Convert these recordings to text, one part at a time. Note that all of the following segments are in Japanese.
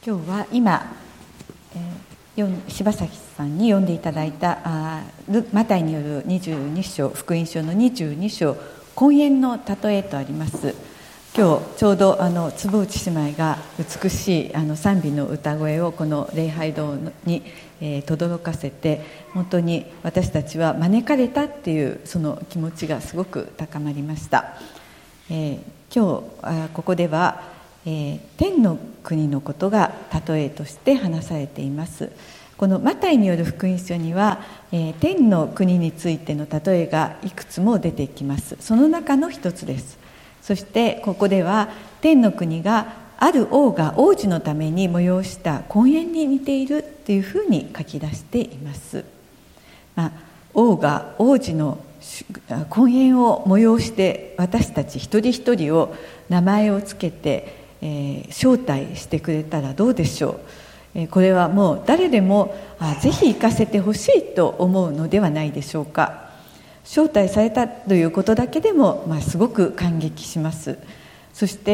今日は今、柴崎さんに読んでいただいたマタイによる22章、福音書の22章、婚宴の例えとあります。今日ちょうど坪内姉妹が美しい賛美の歌声をこの礼拝堂に轟かせて、本当に私たちは招かれたっていうその気持ちがすごく高まりました。今日ここでは天の国のことが例えとして話されています。このマタイによる福音書には天の国についての例えがいくつも出てきます。その中の一つです。そしてここでは天の国がある王が王子のために催した婚宴に似ているというふうに書き出しています。王が王子の婚宴を催して私たち一人一人を名前をつけて招待してくれたらどうでしょう。これはもう誰でもぜひ行かせてほしいと思うのではないでしょうか。招待されたということだけでもすごく感激します。そして、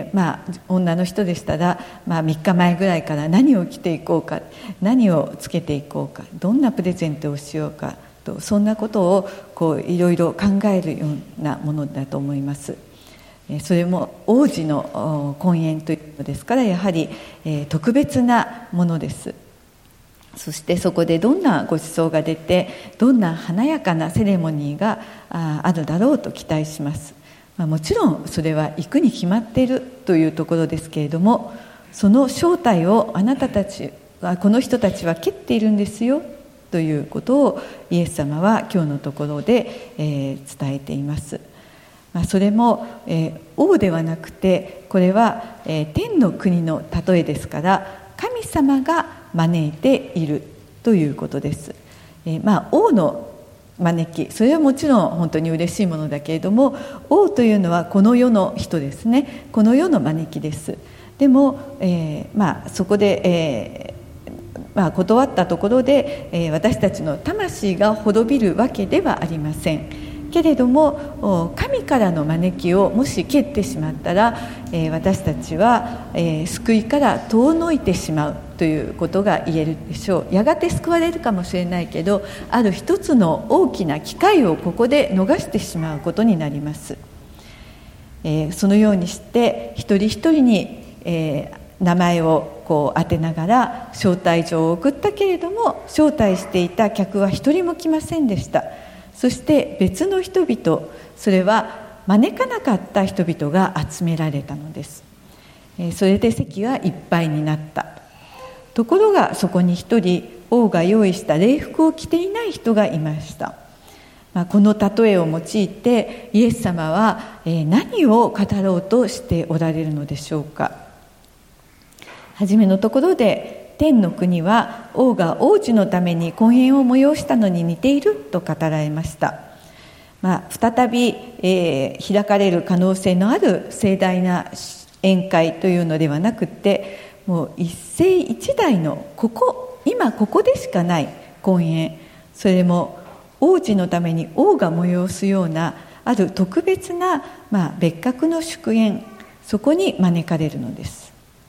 女の人でしたら、3日前ぐらいから何を着ていこうか、何をつけていこうか、どんなプレゼントをしようかと、そんなことをいろいろ考えるようなものだと思います。それも王子の婚宴というのですから、やはり特別なものです。そしてそこでどんなご馳走が出て、どんな華やかなセレモニーがあるだろうと期待します。もちろんそれは行くに決まっているというところですけれども、その正体をあなたたちこの人たちは蹴っているんですよということをイエス様は今日のところで伝えています。それも王ではなくて、これは天の国の例えですから、神様が招いているということです。王の招き、それはもちろん本当に嬉しいものだけれども、王というのはこの世の人ですね。この世の招きです。でも、そこで、断ったところで、私たちの魂が滅びるわけではありませんけれども、神からの招きをもし蹴ってしまったら、私たちは救いから遠のいてしまうということが言えるでしょう。やがて救われるかもしれないけど、ある一つの大きな機会をここで逃してしまうことになります。そのようにして一人一人に、名前を当てながら招待状を送ったけれども、招待していた客は一人も来ませんでした。そして別の人々、それは招かなかった人々が集められたのです。それで席がいっぱいになった。ところがそこに一人、王が用意した礼服を着ていない人がいました。この例えを用いてイエス様は何を語ろうとしておられるのでしょうか。はじめのところで、天の国は王が王子のために婚宴を催したのに似ていると語られました。再び、開かれる可能性のある盛大な宴会というのではなくて、もう一世一代の今ここでしかない婚宴、それも王子のために王が催すようなある特別な、別格の祝宴、そこに招かれるのです。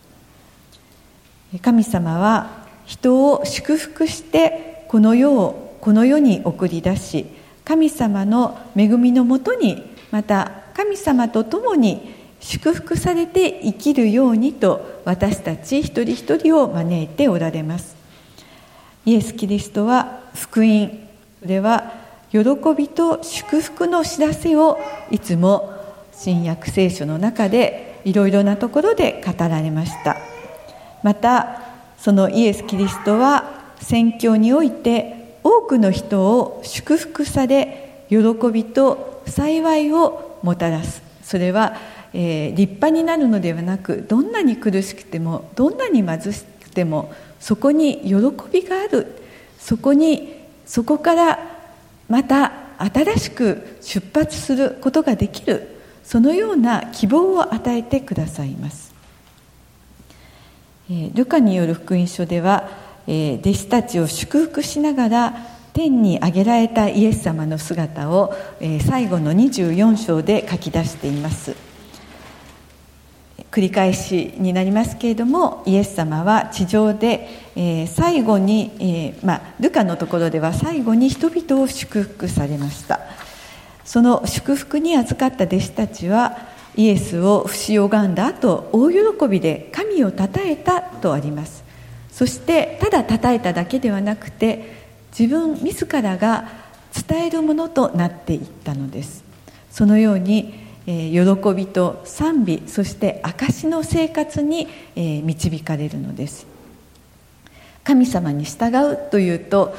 神様は人を祝福してこの世に送り出し、神様の恵みのもとに、また神様と共に祝福されて生きるようにと、私たち一人一人を招いておられます。イエス・キリストは福音、それは喜びと祝福の知らせをいつも新約聖書の中でいろいろなところで語られました。またそのイエス・キリストは宣教において多くの人を祝福され、喜びと幸いをもたらす。それは、立派になるのではなく、どんなに苦しくても、どんなに貧しくても、そこに喜びがある。そこからまた新しく出発することができる、そのような希望を与えてくださいます。ルカによる福音書では、弟子たちを祝福しながら天に上げられたイエス様の姿を、最後の24章で書き出しています。 繰り返しになりますけれども、イエス様は地上で、最後に、ルカのところでは最後に人々を祝福されました。その祝福に預かった弟子たちはイエスを不死拝んだ後、大喜びで神をたたえたとあります。そしてただたたえただけではなくて、自分自らが伝えるものとなっていったのです。そのように喜びと賛美、そして証の生活に導かれるのです。神様に従うというと、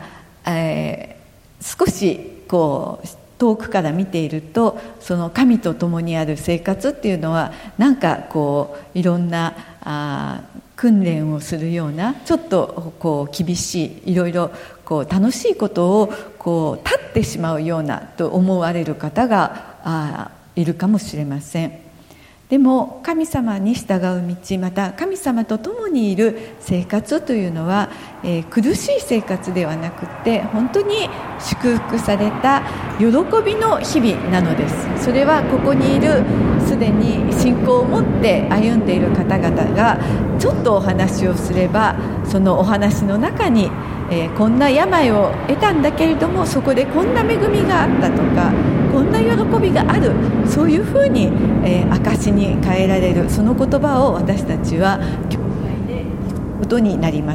少し遠くから見ていると、その神と共にある生活っていうのは、なんかいろんな訓練をするような、ちょっと厳しい、いろいろ楽しいことを立ってしまうようなと思われる方がいるかもしれません。でも神様に従う道、また神様と共にいる生活というのは、苦しい生活ではなくて、本当に祝福された喜びの日々なのです。それはここにいるすでに信仰を持って歩んでいる方々がちょっとお話をすれば、そのお話の中に、こんな病を得たんだけれども、そこでこんな恵みがあったとか、こんな喜びがある、そういうふうに、証に変えられる、その言葉を私たちは教会で聞くことになります。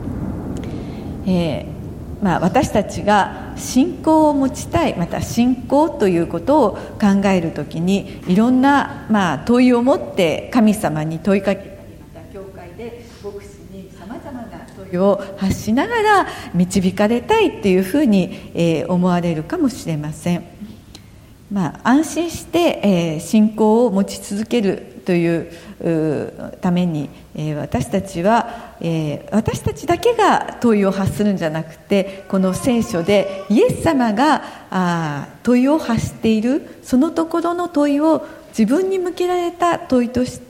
私たちが信仰を持ちたい、また信仰ということを考えるときに、いろんな、問いを持って神様に問いかけたり、また教会で牧師にさまざまな問いを発しながら導かれたいっていうふうに、思われるかもしれません。安心して、信仰を持ち続けるというために、私たちは、私たちだけが問いを発するんじゃなくて、この聖書でイエス様が問いを発している、そのところの問いを自分に向けられた問いとして、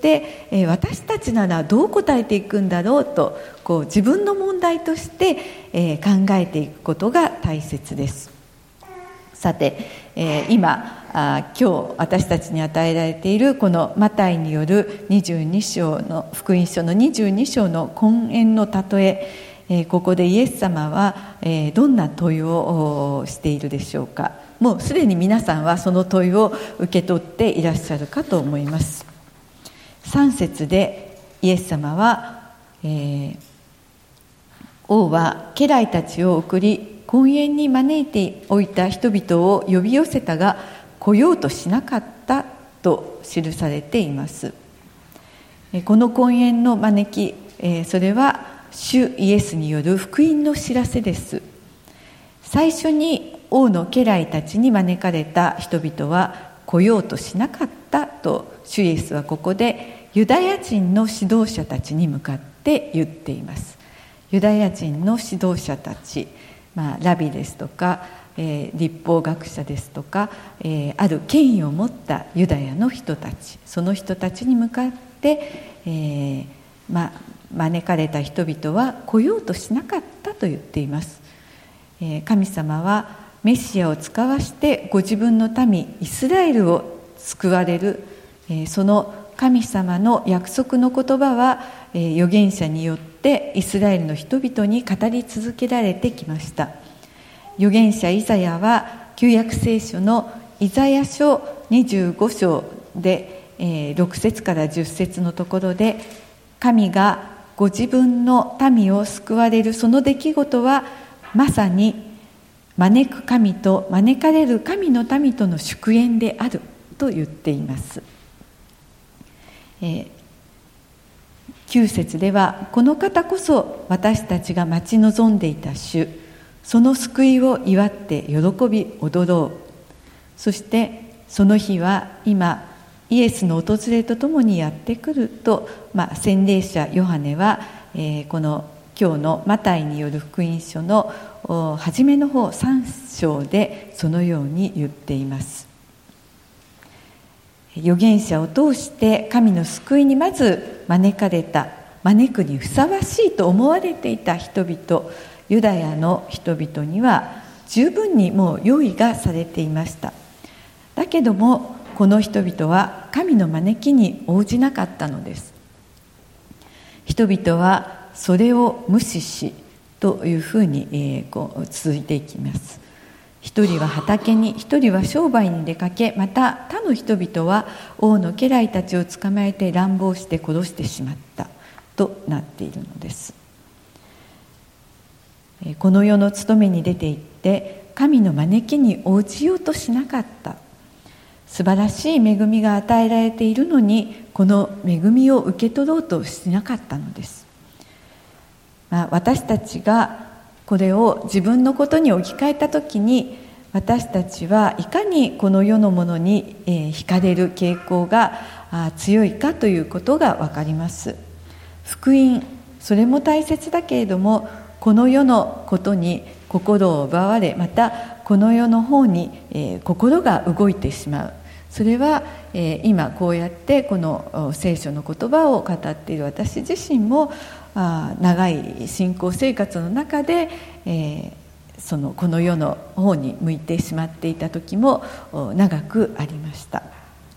私たちならどう答えていくんだろうと、自分の問題として、考えていくことが大切です。さて、今日私たちに与えられているこのマタイによる22章の福音書の22章の婚宴の例え、ここでイエス様はどんな問いをしているでしょうか。もうすでに皆さんはその問いを受け取っていらっしゃるかと思います。3節でイエス様は、王は家来たちを送り、婚宴に招いておいた人々を呼び寄せたが来ようとしなかったと記されています。この婚宴の招き、それは主イエスによる福音の知らせです。最初に王の家来たちに招かれた人々は来ようとしなかったと、主イエスはここでユダヤ人の指導者たちに向かって言っています。ユダヤ人の指導者たち、ラビですとか、律法学者ですとか、ある権威を持ったユダヤの人たち、その人たちに向かって、招かれた人々は来ようとしなかったと言っています。神様はメシアを使わしてご自分の民イスラエルを救われる、その神様の約束の言葉は、預言者によってイスラエルの人々に語り続けられてきました。預言者イザヤは旧約聖書のイザヤ書25章で、6節から10節のところで、神がご自分の民を救われるその出来事はまさに招く神と招かれる神の民との祝宴であると言っています。9節では、この方こそ私たちが待ち望んでいた主、その救いを祝って喜び踊ろう。そしてその日は今イエスの訪れとともにやってくると、洗礼者ヨハネは、この今日のマタイによる福音書の初めの方3章でそのように言っています。預言者を通して神の救いにまず招かれた、招くにふさわしいと思われていた人々、ユダヤの人々には十分にもう用意がされていました。だけどもこの人々は神の招きに応じなかったのです。人々はそれを無視しというふうに続いていきます。一人は畑に、一人は商売に出かけ、また他の人々は王の家来たちを捕まえて乱暴して殺してしまったとなっているのです。この世の務めに出て行って神の招きに応じようとしなかった。素晴らしい恵みが与えられているのに、この恵みを受け取ろうとしなかったのです。私たちがこれを自分のことに置き換えたときに、私たちはいかにこの世のものに惹かれる傾向が強いかということが分かります。福音、それも大切だけれども、この世のことに心を奪われ、またこの世の方に心が動いてしまう。それは今こうやってこの聖書の言葉を語っている私自身も長い信仰生活の中でこの世の方に向いてしまっていた時も長くありました。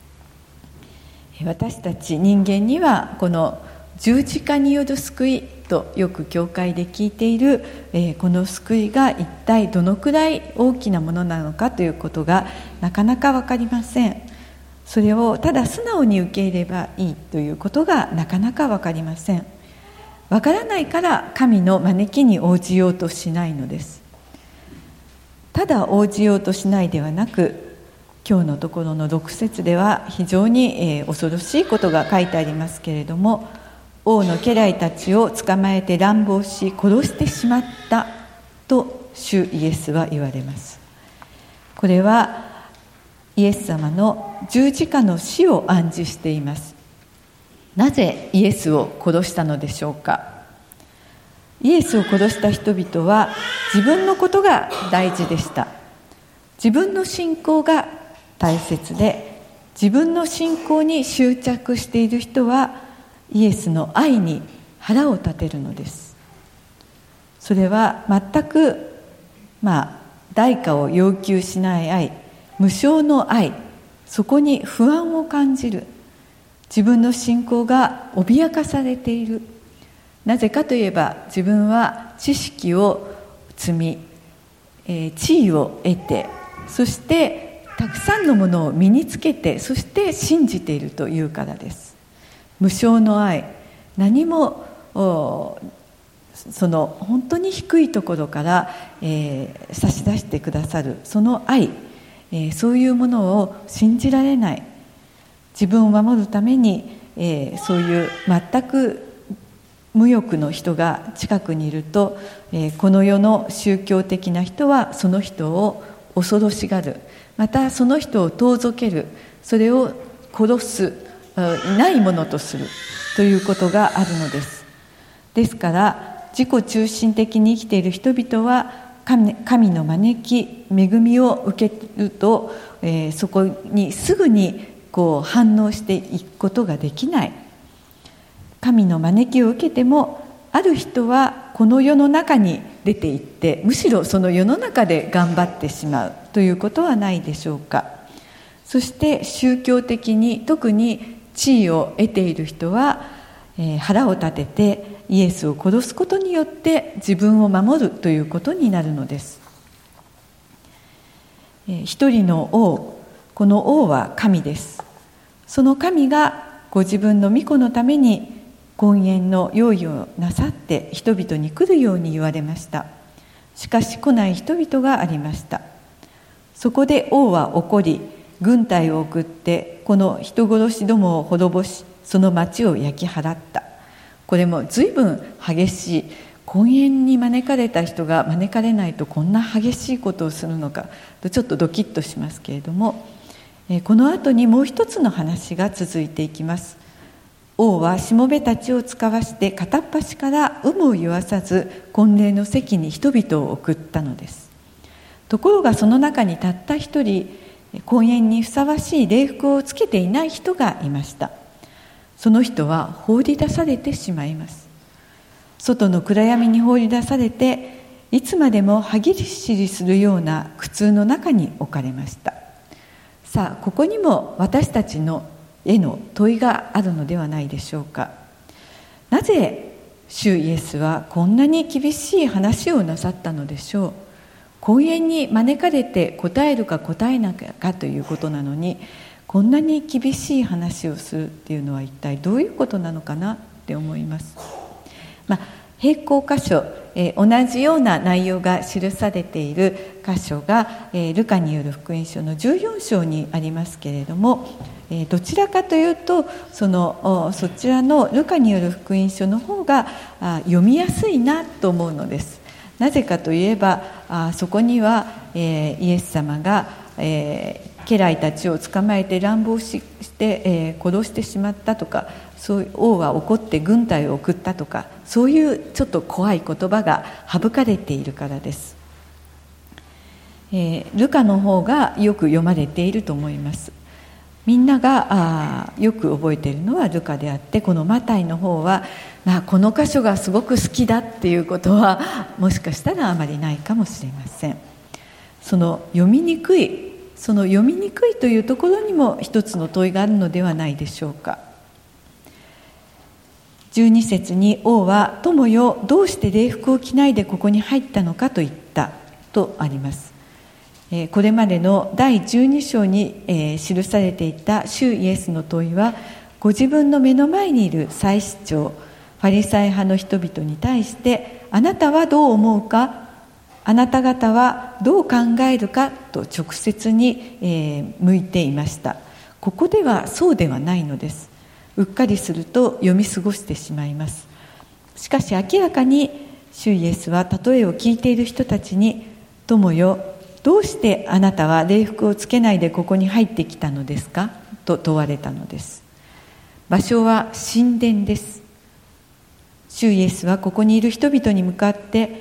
私たち人間にはこの十字架による救いとよく教会で聞いているこの救いが一体どのくらい大きなものなのかということがなかなか分かりません。それをただ素直に受け入れればいいということがなかなか分かりません。分からないから神の招きに応じようとしないのです。ただ応じようとしないではなく、今日のところの6節では非常に恐ろしいことが書いてありますけれども、王の家来たちを捕まえて乱暴し殺してしまったと主イエスは言われます。これはイエス様の十字架の死を暗示しています。なぜイエスを殺したのでしょうか。イエスを殺した人々は自分のことが大事でした。自分の信仰が大切で、自分の信仰に執着している人はイエスの愛に腹を立てるのです。それは全く代価を要求しない愛、無償の愛、そこに不安を感じる。自分の信仰が脅かされている。なぜかといえば、自分は知識を積み、地位を得て、そしてたくさんのものを身につけて、そして信じているというからです。無償の愛、何もその本当に低いところから、差し出してくださるその愛、そういうものを信じられない。自分を守るために、そういう全く無欲の人が近くにいると、この世の宗教的な人はその人を恐ろしがる。またその人を遠ざける。それを殺す、いないものとするということがあるのです。ですから自己中心的に生きている人々は神の招き、恵みを受けると、そこにすぐに反応していくことができない。神の招きを受けても、ある人はこの世の中に出て行って、むしろその世の中で頑張ってしまうということはないでしょうか。そして宗教的に特に地位を得ている人は、腹を立ててイエスを殺すことによって自分を守るということになるのです。一人の王、この王は神です。その神がご自分の御子のために婚宴の用意をなさって人々に来るように言われました。しかし来ない人々がありました。そこで王は怒り、軍隊を送ってこの人殺しどもを滅ぼし、その町を焼き払った。これも随分激しい、婚宴に招かれた人が招かれないとこんな激しいことをするのかとちょっとドキッとしますけれども、この後にもう一つの話が続いていきます。王はしもべたちを使わして片っ端から有無を言わさず婚礼の席に人々を送ったのです。ところがその中にたった一人、婚宴にふさわしい礼服をつけていない人がいました。その人は放り出されてしまいます。外の暗闇に放り出されて、いつまでも歯ぎしりするような苦痛の中に置かれました。さあ、ここにも私たちのへの問いがあるのではないでしょうか。なぜ主イエスはこんなに厳しい話をなさったのでしょう。婚宴に招かれて答えるか答えないかということなのに、こんなに厳しい話をするっていうのは一体どういうことなのかなって思います。並行箇所、同じような内容が記されている箇所が、ルカによる福音書の14章にありますけれども、どちらかというとそちらのルカによる福音書の方が読みやすいなと思うのです。なぜかといえばそこには、イエス様が、家来たちを捕まえて乱暴して、殺してしまったとか、そういう王は怒って軍隊を送ったとか、そういうちょっと怖い言葉が省かれているからです。ルカの方がよく読まれていると思います。みんながよく覚えているのはルカであって、このマタイの方は、この箇所がすごく好きだっていうことはもしかしたらあまりないかもしれません。その読みにくいというところにも一つの問いがあるのではないでしょうか。12節に、王は友よ、どうして礼服を着ないでここに入ったのかと言ったとあります。これまでの第12章に記されていた主イエスの問いは、ご自分の目の前にいる祭司長、ファリサイ派の人々に対して、あなたはどう思うか、あなた方はどう考えるかと直接に向いていました。ここではそうではないのです。うっかりすると読み過ごしてしまいます。しかし明らかに主イエスは例えを聞いている人たちに、友よ、どうしてあなたは礼服をつけないでここに入ってきたのですかと問われたのです。場所は神殿です。主イエスはここにいる人々に向かって、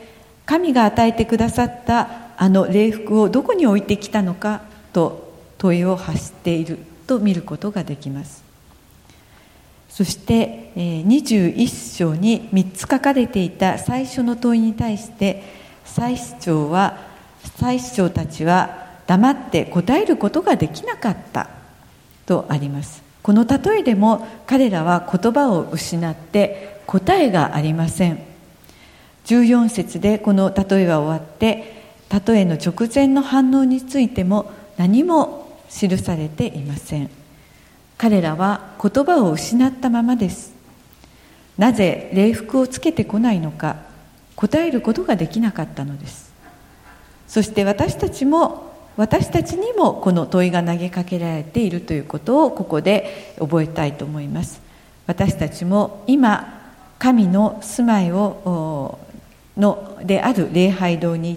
神が与えてくださったあの礼服をどこに置いてきたのかと問いを発していると見ることができます。そして21章に3つ書かれていた最初の問いに対して、祭司長たちは黙って答えることができなかったとあります。この例えでも彼らは言葉を失って答えがありません。14節でこの例えは終わって、例えの直前の反応についても何も記されていません。彼らは言葉を失ったままです。なぜ礼服をつけてこないのか答えることができなかったのです。そして私たちにもこの問いが投げかけられているということをここで覚えたいと思います。私たちも今神の住まいである礼拝堂に行って、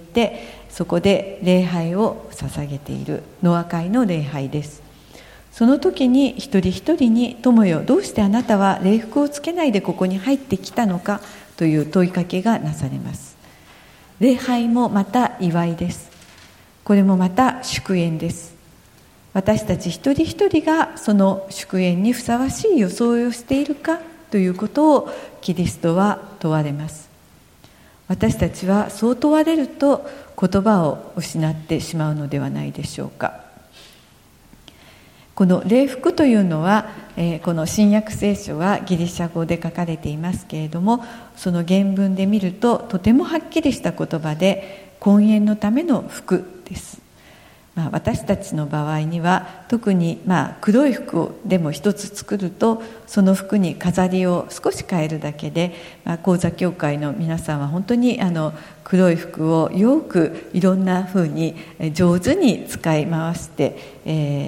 そこで礼拝を捧げているノア会の礼拝です。その時に一人一人に、友よ、どうしてあなたは礼服をつけないでここに入ってきたのかという問いかけがなされます。礼拝もまた祝いです。これもまた祝宴です。私たち一人一人がその祝宴にふさわしい装いをしているかということをキリストは問われます。私たちはそう問われると言葉を失ってしまうのではないでしょうか。この礼服というのは、この新約聖書はギリシャ語で書かれていますけれども、その原文で見るととてもはっきりした言葉で、婚宴のための服です。私たちの場合には特に黒い服をでも一つ作ると、その服に飾りを少し変えるだけで、高座教会の皆さんは本当に黒い服をよくいろんな風に上手に使い回して、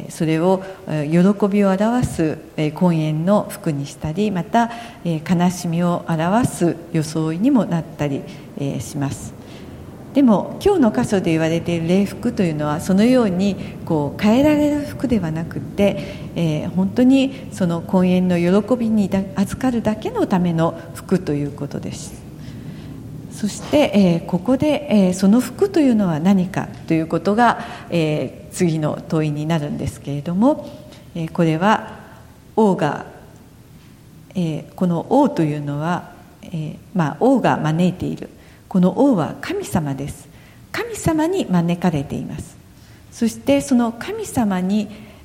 それを喜びを表す婚宴の服にしたり、また悲しみを表す装いにもなったりします。でも今日の箇所で言われている礼服というのは、そのように変えられる服ではなくて、本当にその婚宴の喜びに預かるだけのための服ということです。そして、ここで、その服というのは何かということが、次の問いになるんですけれども、これは王が、この王というのは、王が招いている、この王は神様です。神様に招かれています。そしてその神様に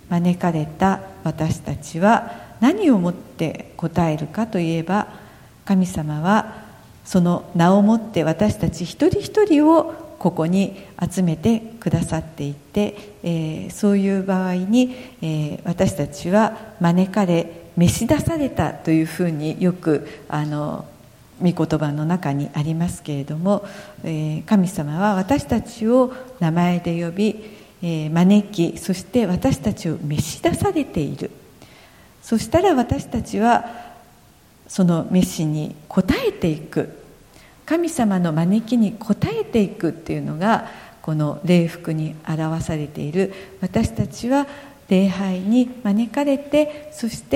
招かれた私たちは何をもって答えるかといえば、神様はその名をもって私たち一人一人をここに集めてくださっていて、そういう場合に、私たちは招かれ召し出されたというふうによく御言葉の中にありますけれども、神様は私たちを名前で呼び、招き、そして私たちを召し出されている。そしたら私たちはその召しに応えていく、神様の招きに応えていくっていうのがこの礼服に表されている。私たちは礼拝に招かれて、そして、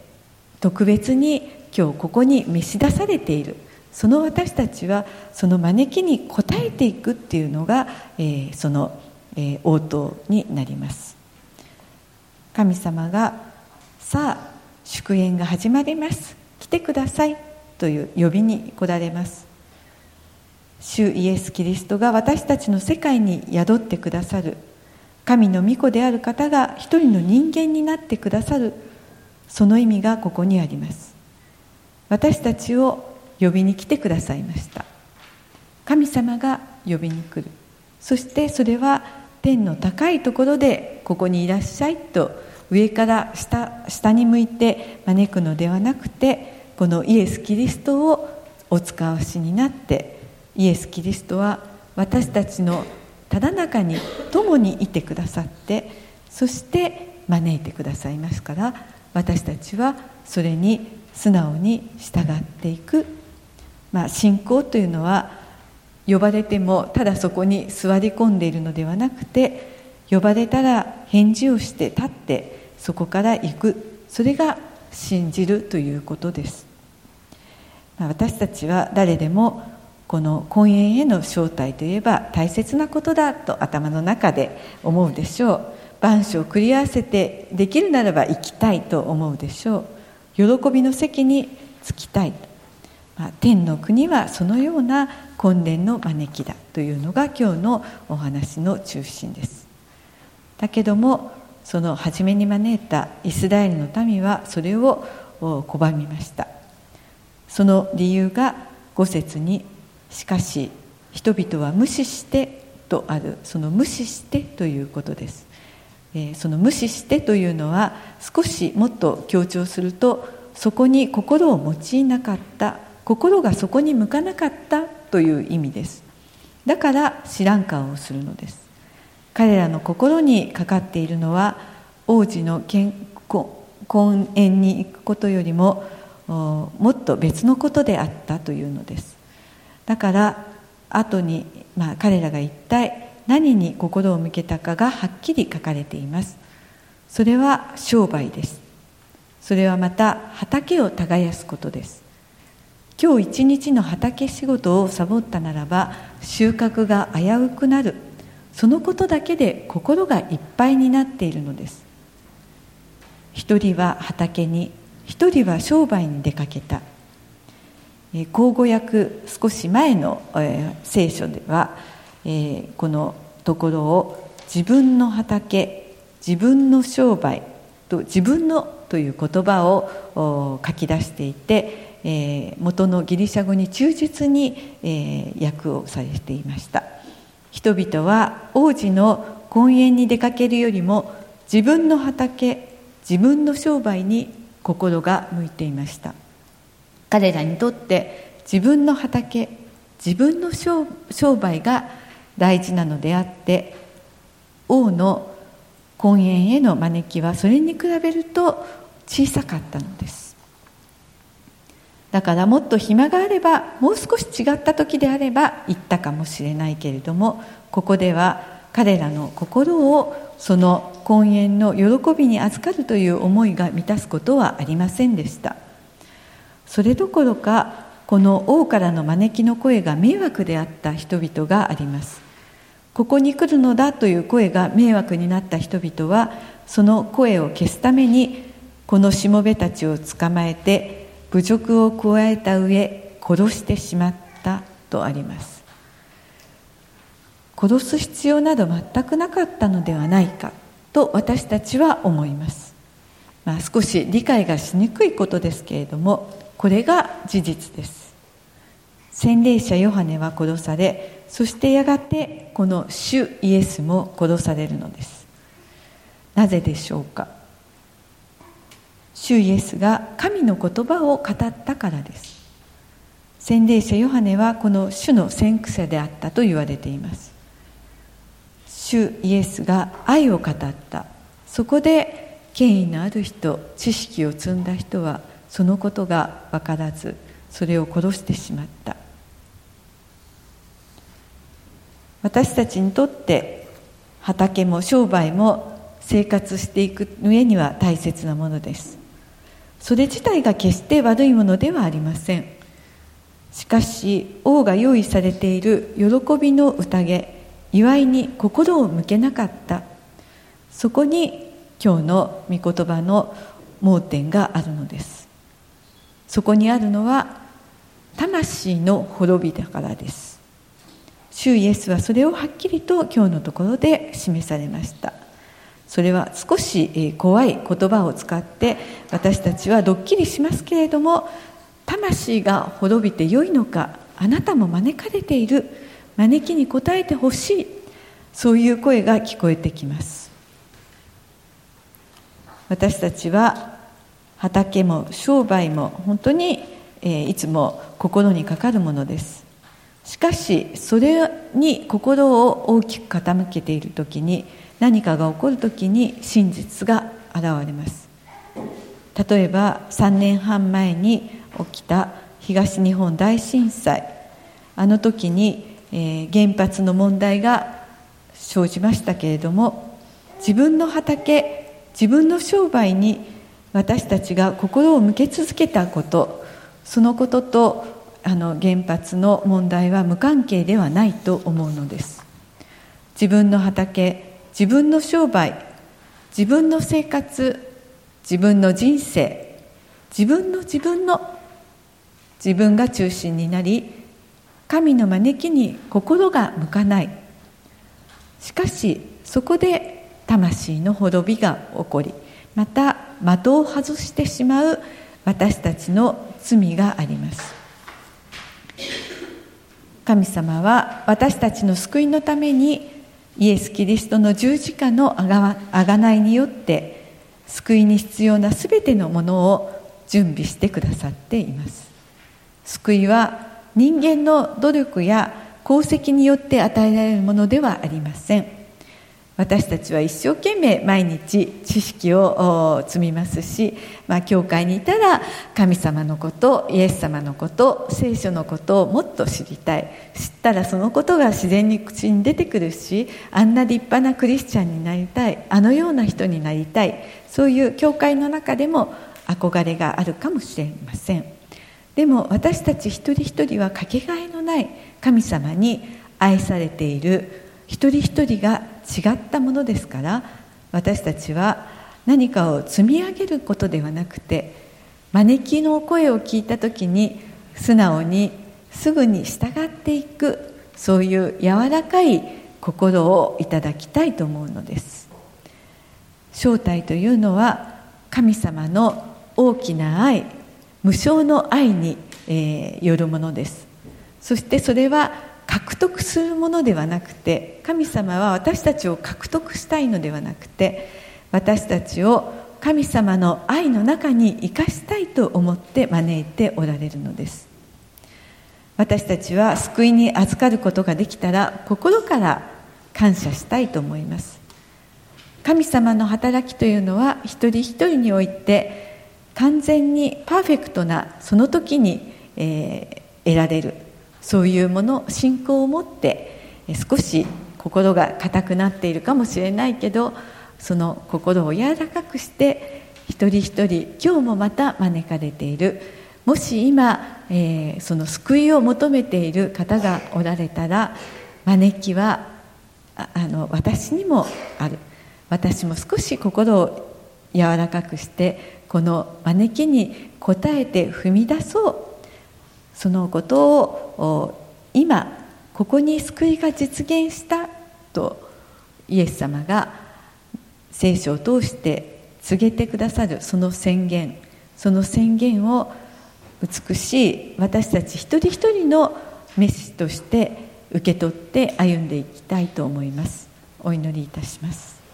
特別に今日ここに召し出されている。その私たちはその招きに応えていくっていうのが、その、応答になります。神様がさあ祝宴が始まります、来てくださいという呼びに来られます。主イエス・キリストが私たちの世界に宿ってくださる、神の御子である方が一人の人間になってくださる、その意味がここにあります。私たちを呼びに来てくださいました。神様が呼びに来る。そしてそれは天の高いところでここにいらっしゃいと上から下に向いて招くのではなくて、このイエス・キリストをお使わしになって、イエス・キリストは私たちのただ中に共にいてくださって、そして招いてくださいますから、私たちはそれに素直に従っていく。信仰というのは呼ばれてもただそこに座り込んでいるのではなくて、呼ばれたら返事をして立ってそこから行く、それが信じるということです。私たちは誰でもこの婚宴への招待といえば大切なことだと頭の中で思うでしょう。万象を繰り合わせてできるならば行きたいと思うでしょう。喜びの席に着きたい、天の国はそのような婚礼の招きだというのが今日のお話の中心です。だけどもその初めに招いたイスラエルの民はそれを拒みました。その理由が5節に、しかし人々は無視してとある。その無視してということです。その無視してというのは少しもっと強調すると、そこに心を用いなかった、心がそこに向かなかったという意味です。だから知らん顔をするのです。彼らの心にかかっているのは、王子の婚宴に行くことよりももっと別のことであったというのです。だから後に、彼らが一体何に心を向けたかがはっきり書かれています。それは商売です。それはまた畑を耕すことです。今日一日の畑仕事をサボったならば収穫が危うくなる、そのことだけで心がいっぱいになっているのです。一人は畑に、一人は商売に出かけた。口語訳少し前の聖書では、このところを自分の畑、自分の商売と自分のという言葉を書き出していて、元のギリシャ語に忠実に訳をされていました。人々は王子の婚宴に出かけるよりも自分の畑、自分の商売に心が向いていました。彼らにとって自分の畑、自分の商売が大事なのであって、王の婚宴への招きはそれに比べると小さかったのです。だからもっと暇があれば、もう少し違った時であれば言ったかもしれないけれども、ここでは彼らの心をその婚宴の喜びに預かるという思いが満たすことはありませんでした。それどころか、この王からの招きの声が迷惑であった人々があります。ここに来るのだという声が迷惑になった人々は、その声を消すためにこのしもべたちを捕まえて侮辱を加えた上殺してしまったとあります。殺す必要など全くなかったのではないかと私たちは思います。少し理解がしにくいことですけれども、これが事実です。洗礼者ヨハネは殺され、そしてやがてこの主イエスも殺されるのです。なぜでしょうか。主イエスが神の言葉を語ったからです。洗礼者ヨハネはこの主の先駆者であったと言われています。主イエスが愛を語った。そこで権威のある人、知識を積んだ人はそのことが分からず、それを殺してしまった。私たちにとって畑も商売も生活していく上には大切なものです。それ自体が決して悪いものではありません。しかし王が用意されている喜びの宴、祝いに心を向けなかった。そこに今日の御言葉の盲点があるのです。そこにあるのは魂の滅びだからです。主イエスはそれをはっきりと今日のところで示されました。それは少し怖い言葉を使って私たちはドッキリしますけれども、魂が滅びてよいのか、あなたも招かれている、招きに応えてほしい、そういう声が聞こえてきます。私たちは畑も商売も本当にいつも心にかかるものです。しかしそれに心を大きく傾けているときに、何かが起こるときに真実が現れます。例えば3年半前に起きた東日本大震災、あの時に原発の問題が生じましたけれども、自分の畑、自分の商売に私たちが心を向け続けたこと、そのことと原発の問題は無関係ではないと思うのです。自分の畑、自分の商売、自分の生活、自分の人生、自分が中心になり、神の招きに心が向かない。しかしそこで魂の滅びが起こり、また的を外してしまう私たちの罪があります。神様は私たちの救いのためにイエス・キリストの十字架の贖いによって救いに必要なすべてのものを準備してくださっています。救いは人間の努力や功績によって与えられるものではありません。私たちは一生懸命毎日知識を積みますし、教会にいたら神様のこと、イエス様のこと、聖書のことをもっと知りたい。知ったらそのことが自然に口に出てくるし、あんな立派なクリスチャンになりたい、あのような人になりたい、そういう教会の中でも憧れがあるかもしれません。でも私たち一人一人はかけがえのない神様に愛されている一人一人が違ったものですから、私たちは何かを積み上げることではなくて、招きの声を聞いたときに素直にすぐに従っていく、そういう柔らかい心をいただきたいと思うのです。招待というのは神様の大きな愛、無償の愛に、よるものです。そしてそれは獲得するものではなくて、神様は私たちを獲得したいのではなくて、私たちを神様の愛の中に生かしたいと思って招いておられるのです。私たちは救いに預かることができたら心から感謝したいと思います。神様の働きというのは一人一人において完全にパーフェクトなその時に、得られる、そういうもの、信仰を持って少し心が硬くなっているかもしれないけど、その心を柔らかくして一人一人今日もまた招かれている。もし今、その救いを求めている方がおられたら、招きは私にもある。私も少し心を柔らかくしてこの招きに応えて踏み出そう。そのことを今ここに救いが実現したとイエス様が聖書を通して告げてくださるその宣言を美しい私たち一人一人のメッセージとして受け取って歩んでいきたいと思います。お祈りいたします。